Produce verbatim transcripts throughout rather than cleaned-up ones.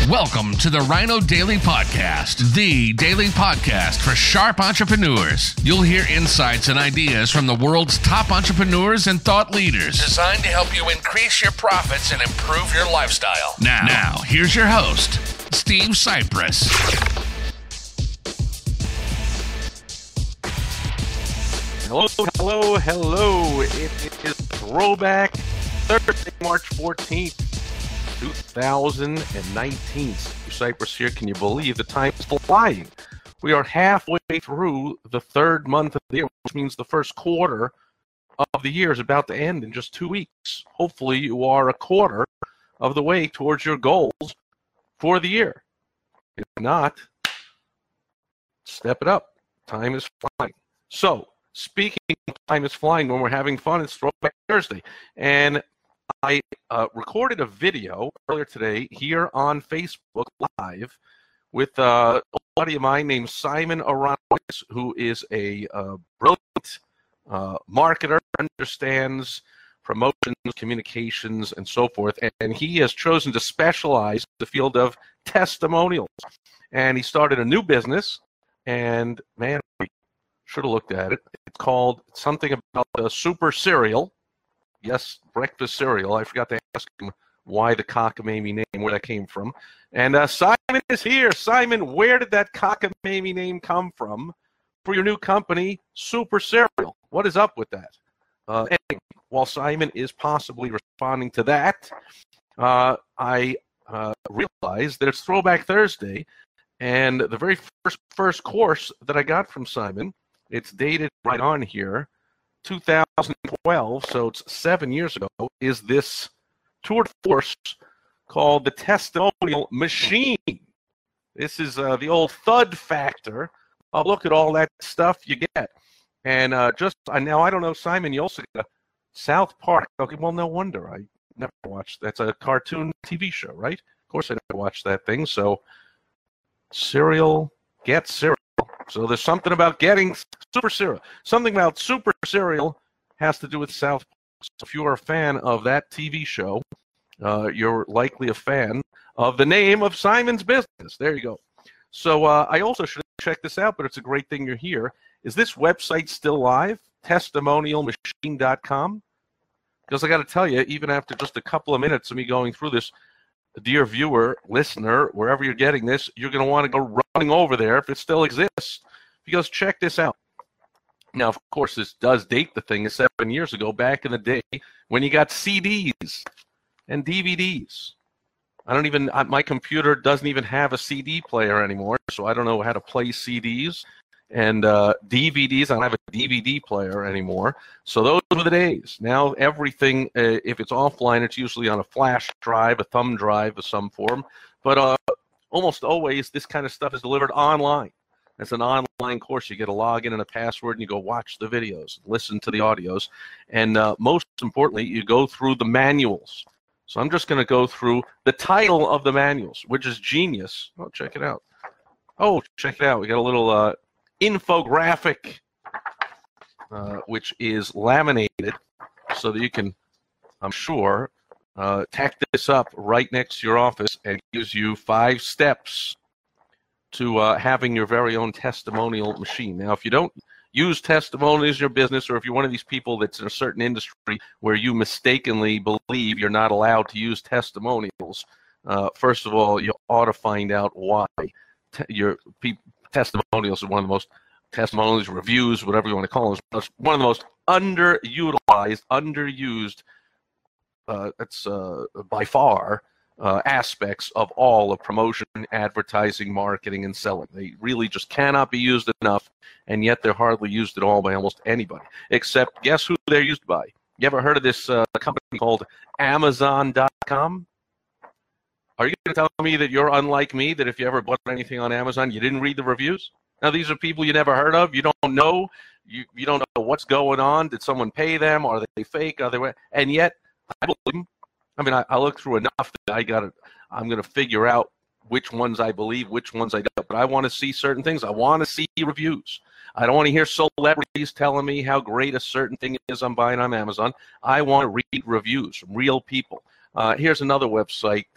Welcome to the Rhino Daily Podcast, the daily podcast for sharp entrepreneurs. You'll hear insights and ideas from the world's top entrepreneurs and thought leaders, designed to help you increase your profits and improve your lifestyle. Now, now here's your host, Steve Cypress. Hello, hello, hello. It is Throwback Thursday, March fourteenth. two thousand nineteen. Steve Cypress here. Can you believe the time is flying? We are halfway through the third month of the year, which means the first quarter of the year is about to end in just two weeks. Hopefully you are a quarter of the way towards your goals for the year. If not, step it up. Time is flying. So, speaking of time is flying when we're having fun, it's Throwback Thursday. And I uh, recorded a video earlier today here on Facebook Live with uh, a buddy of mine named Simon Aronowitz, who is a uh, brilliant uh, marketer, understands promotions, communications, and so forth. And, and he has chosen to specialize in the field of testimonials. And he started a new business, and man, we should have looked at it. It's called something about a super cereal. Yes, breakfast cereal. I forgot to ask him why the cockamamie name, where that came from. And uh, Simon is here. Simon, where did that cockamamie name come from for your new company, Super Cereal? What is up with that? Uh, anyway, while Simon is possibly responding to that, uh, I uh, realized that it's Throwback Thursday, and the very first, first course that I got from Simon, it's dated right on here, two thousand twelve, so it's seven years ago, is this tour de force called the Testimonial Machine. This is uh, the old thud factor. Oh, look at all that stuff you get. And uh, just, uh, now I don't know, Simon, you also got South Park. Okay, well, no wonder. I never watched, that's a cartoon T V show, right? Of course I never watched that thing. So, cereal, get cereal. So there's something about getting Super Cereal. Something about Super Cereal has to do with South Park. So if you are a fan of that T V show, uh, you're likely a fan of the name of Simon's business. There you go. So uh, I also should check this out, but it's a great thing you're here. Is this website still live? testimonial machine dot com? Because I got to tell you, even after just a couple of minutes of me going through this, dear viewer, listener, wherever you're getting this, you're going to want to go running over there if it still exists, because check this out. Now, of course, this does date the thing seven years ago, back in the day when you got C Ds and D V Ds. I don't even, my computer doesn't even have a C D player anymore, so I don't know how to play C Ds. And uh, D V Ds, I don't have a D V D player anymore. So those were the days. Now everything, uh, if it's offline, it's usually on a flash drive, a thumb drive of some form. But uh, almost always, this kind of stuff is delivered online. It's an online course. You get a login and a password, and you go watch the videos, listen to the audios. And uh, most importantly, you go through the manuals. So I'm just going to go through the title of the manuals, which is genius. Oh, check it out. Oh, check it out. We got a little uh, infographic, uh, which is laminated so that you can, I'm sure, uh, tack this up right next to your office, and gives you five steps to uh, having your very own testimonial machine. Now, if you don't use testimonials in your business, or if you're one of these people that's in a certain industry where you mistakenly believe you're not allowed to use testimonials, uh, first of all, you ought to find out why. Te- your pe- testimonials are one of the most, testimonials, reviews, whatever you want to call them, it's one of the most underutilized, underused, uh, it's uh, by far, Uh, aspects of all of promotion, advertising, marketing, and selling. They really just cannot be used enough, and yet they're hardly used at all by almost anybody. Except, guess who they're used by? You ever heard of this uh, company called Amazon dot com? Are you going to tell me that you're unlike me, that if you ever bought anything on Amazon, you didn't read the reviews? Now, these are people you never heard of. You don't know. You, you don't know what's going on. Did someone pay them? Are they fake? Are they? And yet, I believe them. I mean, I, I look through enough that I got to, I'm going to figure out which ones I believe, which ones I don't. But I want to see certain things. I want to see reviews. I don't want to hear celebrities telling me how great a certain thing is I'm buying on Amazon. I want to read reviews from real people. Uh, here's another website that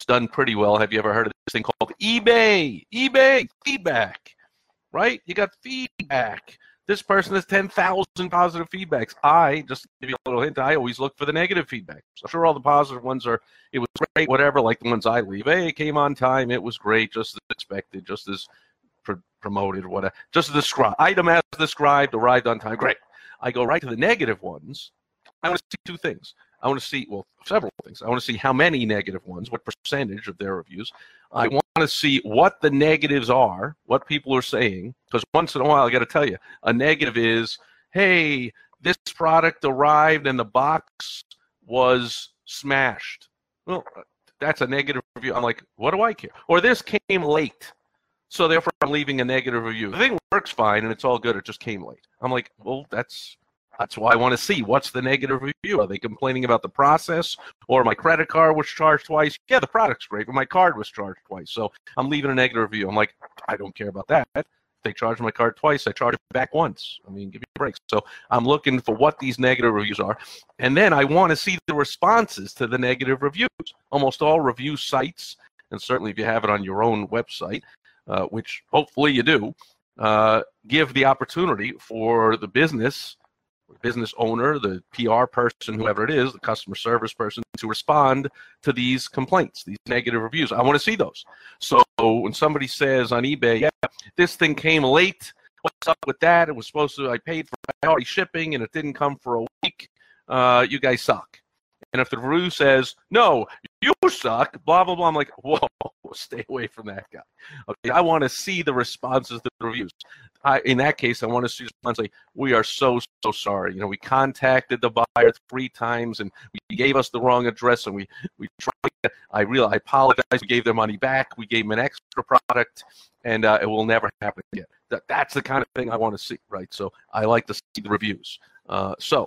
it's done pretty well. Have you ever heard of this thing called eBay? eBay feedback, right? You got feedback. This person has ten thousand positive feedbacks. I, just to give you a little hint, I always look for the negative feedback. So I'm sure all the positive ones are, it was great, whatever, like the ones I leave. Hey, it came on time. It was great, just as expected, just as pr- promoted, whatever. Just as described. Item as described, arrived on time. Great. I go right to the negative ones. I want to see two things. I want to see, well, several things. I want to see how many negative ones, what percentage of their reviews. I want to see what the negatives are, what people are saying, because once in a while, I got to tell you, a negative is, hey, this product arrived and the box was smashed. Well, that's a negative review. I'm like, what do I care? Or this came late, so therefore I'm leaving a negative review. The thing works fine and it's all good. It just came late. I'm like, well, that's... That's why I want to see what's the negative review. Are they complaining about the process, or my credit card was charged twice? Yeah, the product's great, but my card was charged twice. So I'm leaving a negative review. I'm like, I don't care about that. If they charge my card twice, I charge it back once. I mean, give me a break. So I'm looking for what these negative reviews are. And then I want to see the responses to the negative reviews. Almost all review sites, and certainly if you have it on your own website, uh, which hopefully you do, uh, give the opportunity for the business business owner, the P R person, whoever it is, the customer service person, to respond to these complaints, these negative reviews. I want to see those. So when somebody says on eBay, yeah, this thing came late, what's up with that? It was supposed to, I paid for priority shipping and it didn't come for a week. Uh, you guys suck. And if the review says, no, you suck, blah, blah, blah, I'm like, whoa, stay away from that guy. Okay, I want to see the responses to the reviews. I, in that case, I want to see response like, we are so, so sorry. You know, we contacted the buyer three times, and we gave us the wrong address, and we, we tried. I real, I apologize. We gave their money back. We gave them an extra product, and uh, it will never happen again. That, that's the kind of thing I want to see, right? So I like to see the reviews. Uh, so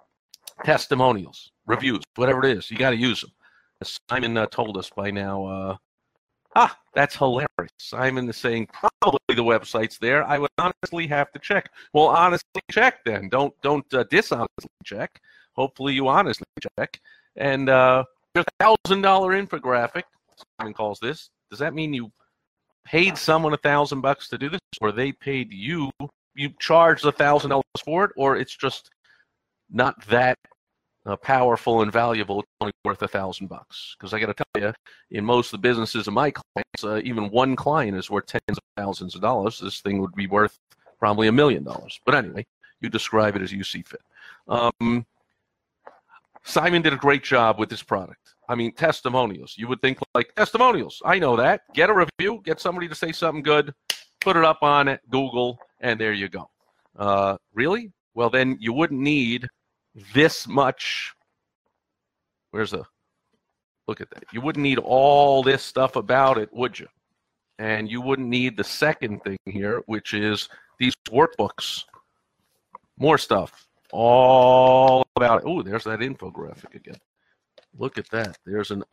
testimonials, reviews, whatever it is, you got to use them. As Simon uh, told us by now, uh, ah, that's hilarious. Simon is saying probably the website's there. I would honestly have to check. Well, honestly check then. Don't don't uh, dishonestly check. Hopefully you honestly check. And uh, there's a thousand dollar infographic. Simon calls this. Does that mean you paid someone a thousand bucks to do this, or they paid you? You charged a thousand dollars for it, or it's just not that Uh, powerful and valuable, it's only worth a thousand bucks. Because I got to tell you, in most of the businesses of my clients, uh, even one client is worth tens of thousands of dollars. This thing would be worth probably a million dollars. But anyway, you describe it as you see fit. Um, Simon did a great job with this product. I mean, testimonials. You would think like testimonials. I know that. Get a review. Get somebody to say something good. Put it up on it, Google, and there you go. Uh, really? Well, then you wouldn't need this much. Where's the look at that? You wouldn't need all this stuff about it, would you? And you wouldn't need the second thing here, which is these workbooks. More stuff all about it. Oh, there's that infographic again. Look at that. There's an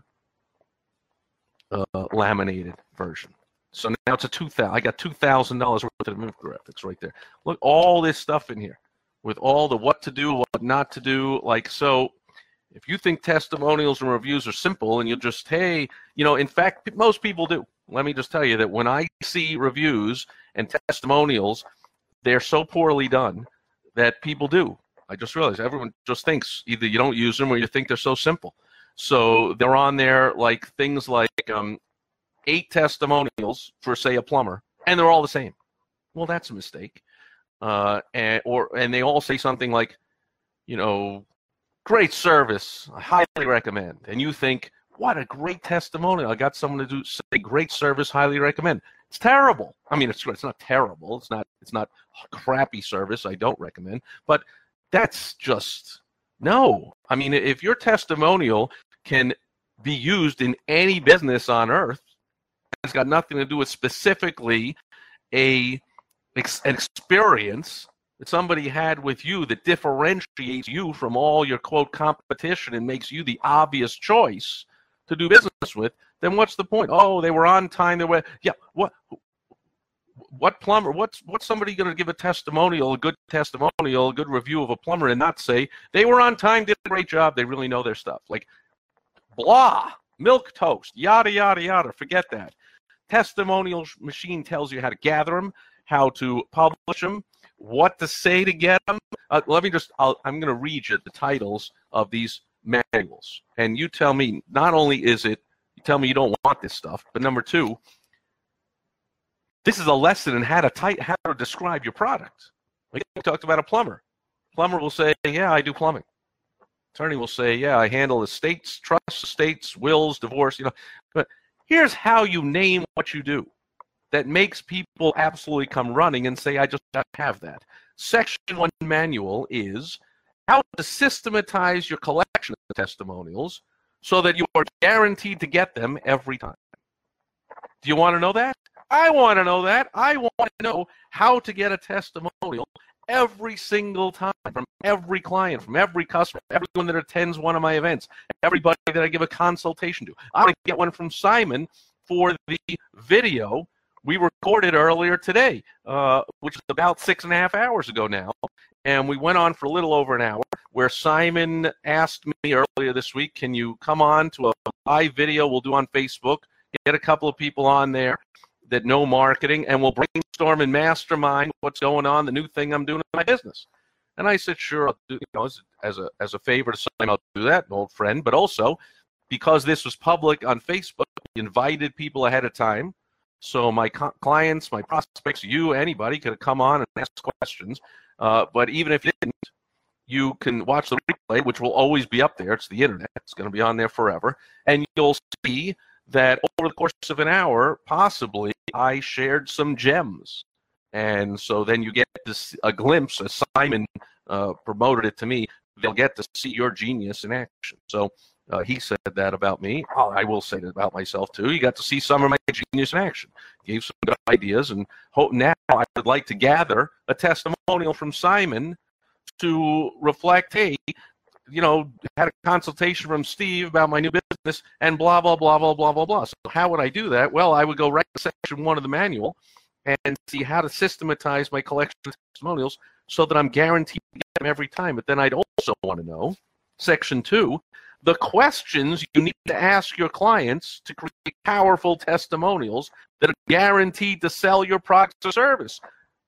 unlaminated uh, version. So now it's a two thousand. I got two thousand dollars worth of infographics right there. Look, all this stuff in here, with all the what to do, what not to do. Like, so if you think testimonials and reviews are simple and you just, hey, you know, in fact, most people do. Let me just tell you that when I see reviews and testimonials, they're so poorly done that people do. I just realized everyone just thinks either you don't use them or you think they're so simple. So they're on there like things like um, eight testimonials for, say, a plumber, and they're all the same. Well, that's a mistake. Uh, and or and they all say something like, you know, great service, I highly recommend. And you think, what a great testimonial! I got someone to do say great service, highly recommend. It's terrible. I mean, it's it's not terrible. It's not it's not crappy service. I don't recommend. But that's just no. I mean, if your testimonial can be used in any business on earth, it's got nothing to do with specifically a an experience that somebody had with you that differentiates you from all your, quote, competition and makes you the obvious choice to do business with, then what's the point? Oh, they were on time. They were, yeah, what what plumber, what's, what's somebody going to give a testimonial, a good testimonial, a good review of a plumber and not say, they were on time, did a great job, they really know their stuff? Like, blah. milk toast, yada, yada, yada. Forget that. Testimonial machine tells you how to gather them, how to publish them, what to say to get them. Uh, let me just, I'll, I'm going to read you the titles of these manuals. And you tell me, not only is it, you tell me you don't want this stuff, but number two, this is a lesson in how to type, how to describe your product. Like we talked about a plumber. Plumber will say, yeah, I do plumbing. Attorney will say, yeah, I handle estates, trusts, estates, wills, divorce, you know. But here's how you name what you do that makes people absolutely come running and say, I just don't have that. Section one manual is how to systematize your collection of testimonials so that you are guaranteed to get them every time. Do you want to know that? I want to know that. I want to know how to get a testimonial every single time from every client, from every customer, everyone that attends one of my events, everybody that I give a consultation to. I want to get one from Simon for the video we recorded earlier today, uh, which is about six and a half hours ago now. And we went on for a little over an hour where Simon asked me earlier this week, can you come on to a live video we'll do on Facebook, get a couple of people on there that know marketing, and we'll brainstorm and mastermind what's going on, the new thing I'm doing in my business. And I said, sure, I'll do, you know, as, as, a, as a favor to Simon, I'll do that, an old friend. But also, because this was public on Facebook, we invited people ahead of time. So my clients, my prospects, you, anybody could have come on and ask questions. Uh, but even if you didn't, you can watch the replay, which will always be up there. It's the internet. It's going to be on there forever. And you'll see that over the course of an hour, possibly, I shared some gems. And so then you get this, a glimpse, as Simon uh, promoted it to me, they'll get to see your genius in action. So uh, he said that about me. Oh, I will say that about myself, too. You got to see some of my genius in action. Gave some good ideas. And hope now I would like to gather a testimonial from Simon to reflect, hey, you know, had a consultation from Steve about my new business and blah, blah, blah, blah, blah, blah, blah. So how would I do that? Well, I would go right to section one of the manual and see how to systematize my collection of testimonials so that I'm guaranteed to get them every time. But then I'd also want to know, section two, the questions you need to ask your clients to create powerful testimonials that are guaranteed to sell your product or service.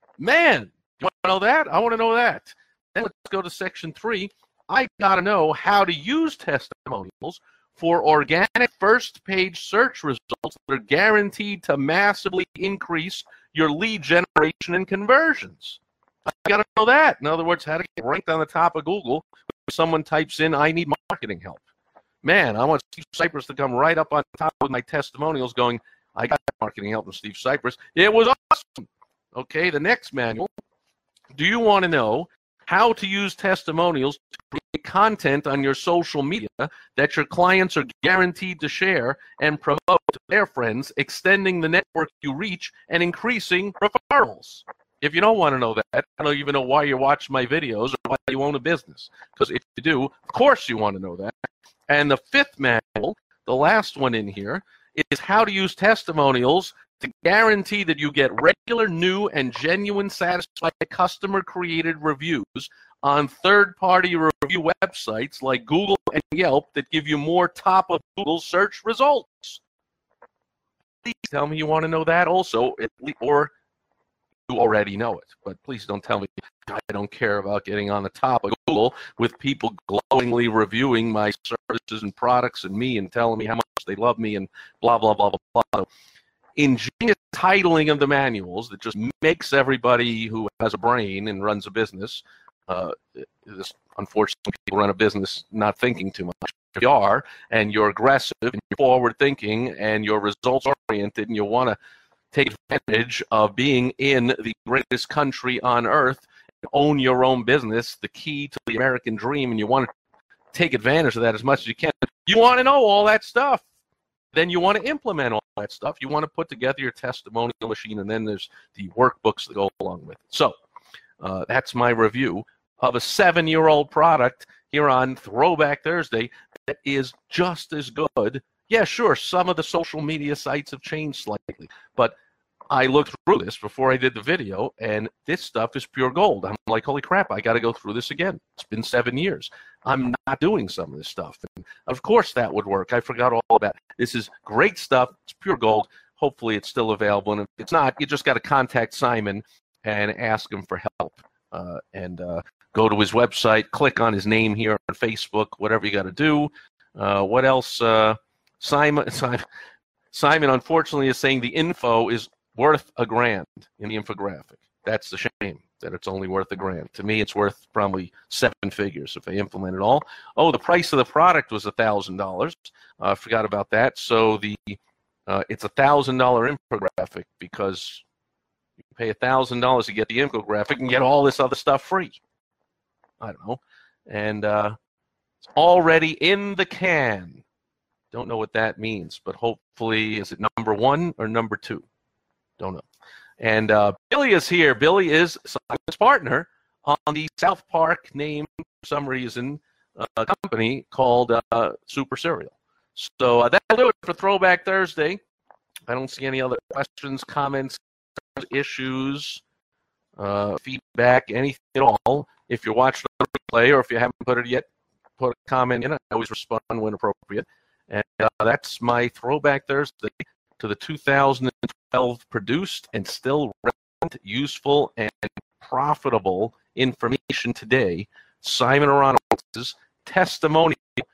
Man, you want to know that? I want to know that. Then let's go to section three. I got to know how to use testimonials for organic first-page search results that are guaranteed to massively increase your lead generation and conversions. I got to know that. In other words, how to get ranked on the top of Google when someone types in, I need marketing help. Man, I want Steve Cypress to come right up on top with my testimonials going, I got marketing help from Steve Cypress. It was awesome. Okay, the next manual. Do you want to know how to use testimonials to create content on your social media that your clients are guaranteed to share and promote to their friends, extending the network you reach and increasing referrals? If you don't want to know that, I don't even know why you're watching my videos or why you own a business. Because if you do, of course you want to know that. And the fifth manual, the last one in here, is how to use testimonials to guarantee that you get regular, new, and genuine satisfied customer-created reviews on third-party review websites like Google and Yelp that give you more top-of-Google search results. Please tell me you want to know that also, or you already know it. But please don't tell me I don't care about getting on the top of Google with people glowingly reviewing my services and products and me and telling me how much they love me and blah, blah, blah, blah, blah. Ingenious titling of the manuals that just makes everybody who has a brain and runs a business, uh, this, unfortunately, people run a business not thinking too much. If you are, and you're aggressive, and you're forward-thinking, and you're results-oriented, and you want to take advantage of being in the greatest country on earth, and own your own business, the key to the American dream, and you want to take advantage of that as much as you can, you want to know all that stuff. Then you want to implement all that stuff. You want to put together your testimonial machine, and then there's the workbooks that go along with it. So uh, that's my review of a seven-year-old product here on Throwback Thursday that is just as good. Yeah, sure, some of the social media sites have changed slightly, but I looked through this before I did the video, and this stuff is pure gold. I'm like, holy crap, I got to go through this again. It's been seven years. I'm not doing some of this stuff. And of course that would work. I forgot all about it. This is great stuff. It's pure gold. Hopefully it's still available. And if it's not, you just got to contact Simon and ask him for help. Uh, and uh, go to his website, click on his name here on Facebook, whatever you got to do. Uh, what else? Uh, Simon, Simon, Simon, unfortunately, is saying the info is worth a grand in the infographic. That's the shame that it's only worth a grand. To me, it's worth probably seven figures if they implement it all. Oh, the price of the product was a thousand dollars. I forgot about that. So the uh, it's a thousand dollar infographic because you pay a thousand dollars to get the infographic and get all this other stuff free. I don't know, and uh, it's already in the can. Don't know what that means, but hopefully, is it number one or number two? Don't know. And uh, Billy is here. Billy is Simon's partner on the South Park name, for some reason, uh, company called uh, Super Cereal. So uh, that'll do it for Throwback Thursday. I don't see any other questions, comments, issues, uh, feedback, anything at all. If you're watching the replay or if you haven't put it yet, put a comment in. I always respond when appropriate. And uh, that's my Throwback Thursday to the two thousand twelve produced and still relevant, useful, and profitable information today, Simon Aronowitz' testimonial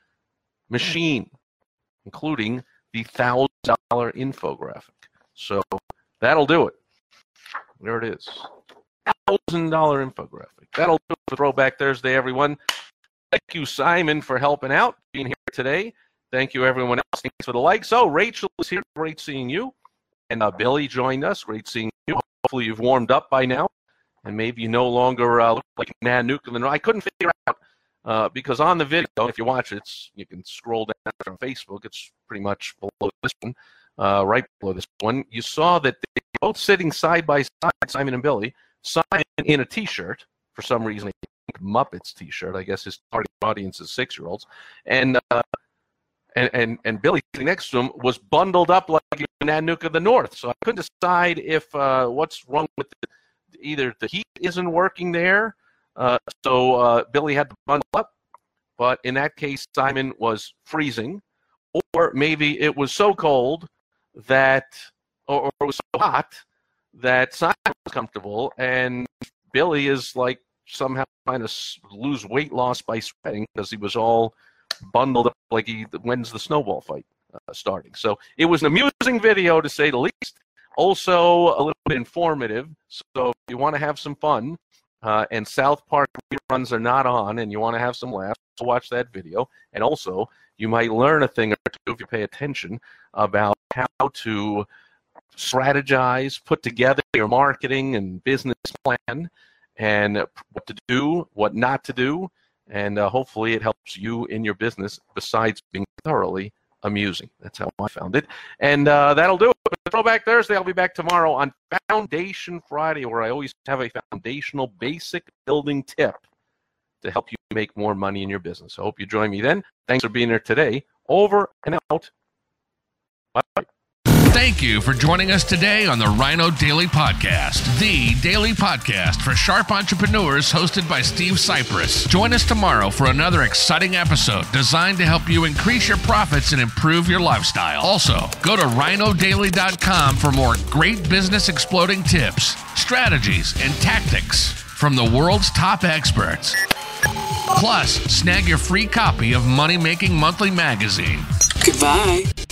machine, including the one thousand dollar infographic. So that'll do it. There it is. one thousand dollar infographic. That'll do it for Throwback Thursday, everyone. Thank you, Simon, for helping out, being here today. Thank you, everyone else. Thanks for the likes. Oh, Rachel is here. Great seeing you. And uh, Billy joined us. Great seeing you. Hopefully you've warmed up by now. And maybe you no longer uh, look like Nanuka. I couldn't figure out, uh, because on the video, if you watch it, it's, you can scroll down on Facebook. It's pretty much below this one, uh, right below this one. You saw that they were both sitting side by side, Simon and Billy, Simon in a T-shirt. For some reason, a Muppets T-shirt. I guess his target audience is six-year-olds. And... Uh, And, and and Billy sitting next to him was bundled up like Nanook of the North. So I couldn't decide if uh, what's wrong with the, either the heat isn't working there. Uh, so uh, Billy had to bundle up. But in that case, Simon was freezing. Or maybe it was so cold that, or, or it was so hot that Simon was comfortable. And Billy is like somehow trying to lose weight loss by sweating because he was all bundled up like he when's the snowball fight uh, starting. So it was an amusing video, to say the least. Also a little bit informative. So if you want to have some fun uh, and South Park reruns are not on and you want to have some laughs, watch that video. And also you might learn a thing or two if you pay attention about how to strategize, put together your marketing and business plan, and what to do, what not to do. And uh, hopefully it helps you in your business besides being thoroughly amusing. That's how I found it. And uh, that'll do it. For Throwback Thursday, I'll be back tomorrow on Foundation Friday, where I always have a foundational basic building tip to help you make more money in your business. I hope you join me then. Thanks for being here today. Over and out. Bye-bye. Thank you for joining us today on the Rhino Daily Podcast, the daily podcast for sharp entrepreneurs hosted by Steve Cypress. Join us tomorrow for another exciting episode designed to help you increase your profits and improve your lifestyle. Also, go to rhino daily dot com for more great business exploding tips, strategies, and tactics from the world's top experts. Plus, snag your free copy of Money Making Monthly magazine. Goodbye.